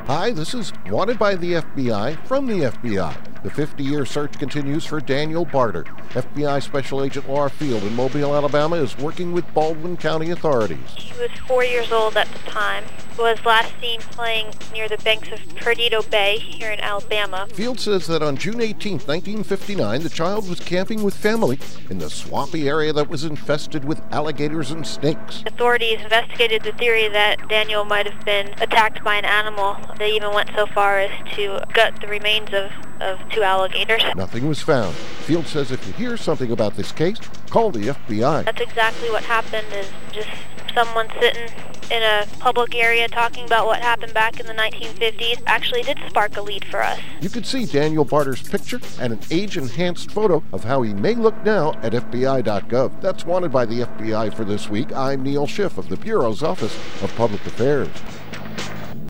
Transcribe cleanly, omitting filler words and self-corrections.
Hi, this is Wanted by the FBI from the FBI. The 50-year search continues for Daniel Barter. FBI Special Agent Laura Field in Mobile, Alabama is working with Baldwin County authorities. He was 4 years old at the time. Was last seen playing near the banks of Perdido Bay here in Alabama. Field says that on June 18, 1959, the child was camping with family in the swampy area that was infested with alligators and snakes. Authorities investigated the theory that Daniel might have been attacked by an animal. They even went so far as to gut the remains of two alligators. Nothing was found. Field says if you hear something about this case, call the FBI. That's exactly what happened, is just someone sitting in a public area talking about what happened back in the 1950s actually did spark a lead for us. You can see Daniel Barter's picture and an age-enhanced photo of how he may look now at FBI.gov. That's Wanted by the FBI for this week. I'm Neil Schiff of the Bureau's Office of Public Affairs.